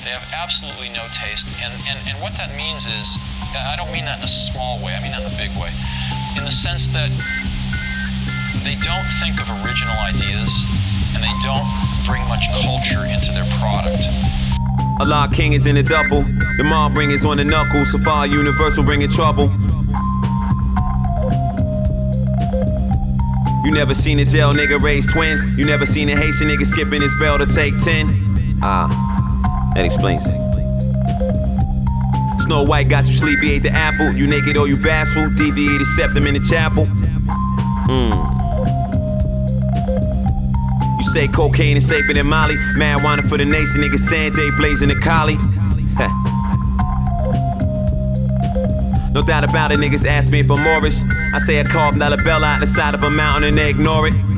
They have absolutely no taste, and what that means is, I don't mean that in a small way, I mean that in a big way, in the sense that they don't think of original ideas, and they don't bring much culture into their product. Allah King is in the duffel, the mob bringers on the knuckles, Safari Universal bringing trouble. You never seen a jail nigga raise twins, you never seen a Haitian nigga skipping his bell to take 10. That explains it. Snow White got you sleepy, ate the apple. You naked or you bashful, deviated septum in the chapel. You say cocaine is safer than Molly. Marijuana for the nation, nigga Sanjay blazing the collie. No doubt about it, niggas ask me for Morris. I say I carved Bella out the side of a mountain and they ignore it.